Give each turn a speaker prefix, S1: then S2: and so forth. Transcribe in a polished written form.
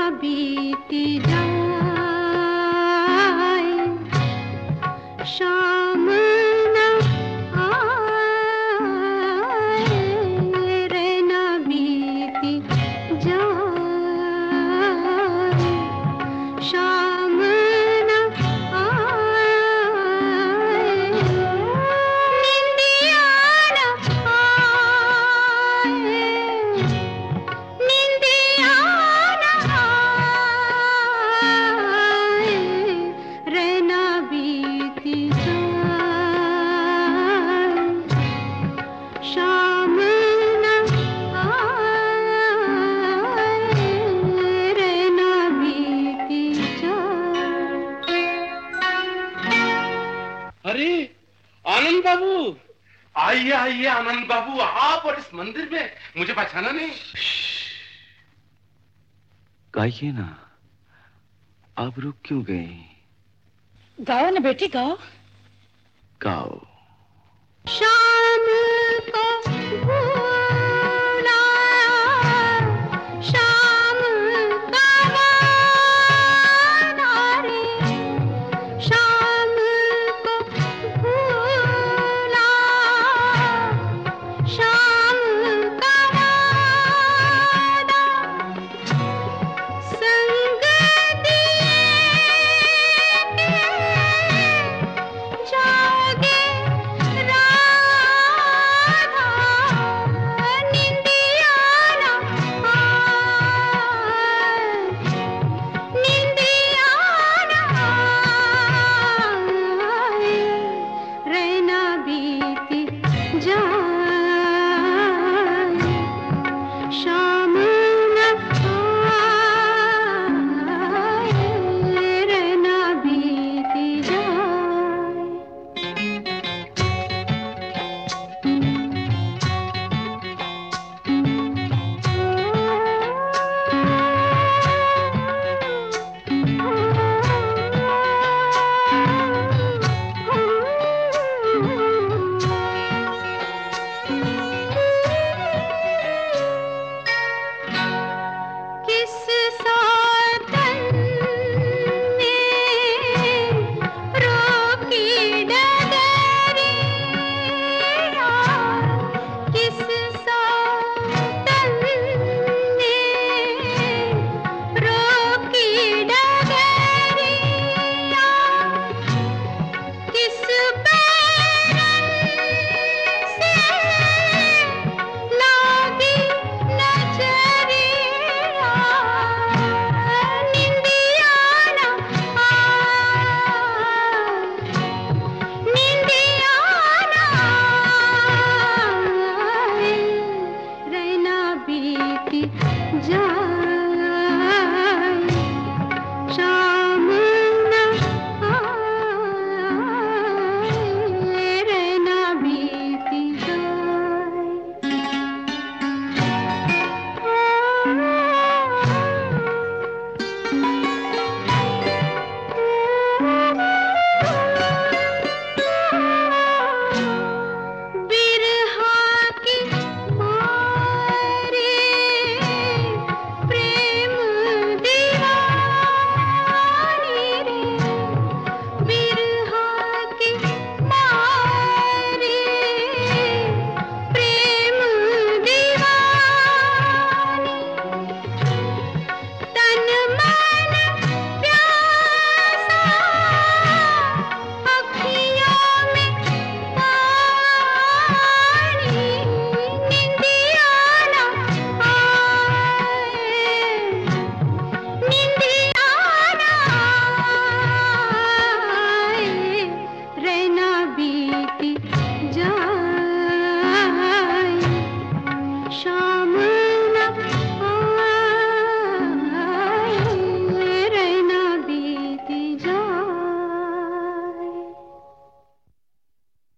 S1: बीती जाए, शाम न आए रे न बीती जाए, शाम न आए, निंदिया न आए, निंदिया न आए रे न बीती जाए, शाम न आए रे न बीती जाए।
S2: अरे आनंद बाबू, आइए आइए आनंद बाबू, आप और इस मंदिर में मुझे पहचाना नहीं?
S3: गाइए ना, आप रुक क्यों गए?
S4: गाओ ना बेटी, गाओ।
S3: गाओ।
S1: शाम को